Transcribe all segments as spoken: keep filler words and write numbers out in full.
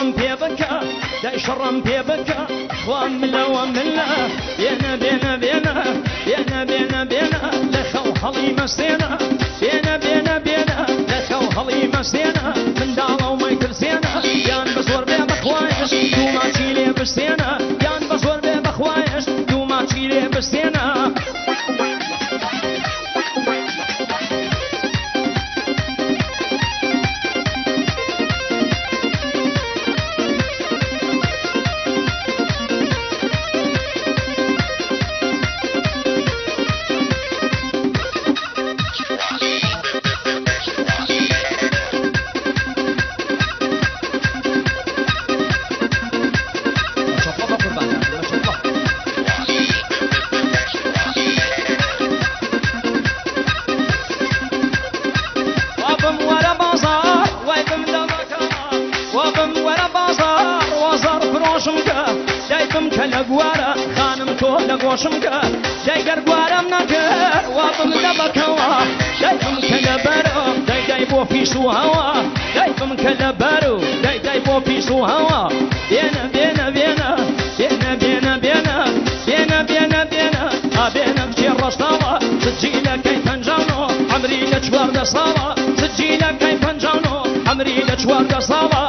شرم پێ بکە دای شەڕم پێ بکە خوا ملەوە ملە بێنە بێنە بێنە بێنە بێنە بێنە لە خەو هەڵی مەستێنە بێنە بێنە بێنە لە خەو هەڵی مەستێنە منداڵە و مەیترسێنە یان بە زۆر بێ بەخوایش دووماچی لێ بستێنە یان بە زۆر بێ بەخوایش دووماچی لێ بستێنە گوارە خانم تۆ لە گۆشم کە دای گەرگوارەم نەکرد وابم لە بەکەوە دایکم کە لە بەرە دای دای بۆ پیش و هەوە دایکم کە لە بەر و دای دای بۆ پیش و هەوە بێنە بێنە بێنە بێنە بێنە بێنە بێنە بێنە بێنە ئا بێنە بچێ ڕەشتاوە سجیلەکەی پەنجاونۆ عەمری لە چواردە ساڵە سجیلەکەی پەنجاونۆ عەمری لە چواردە ساڵە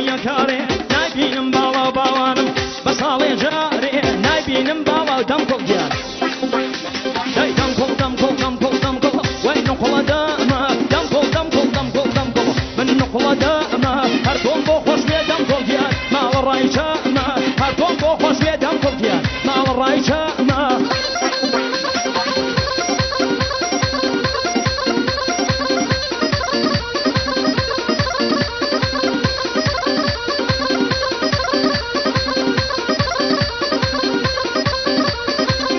Don't go.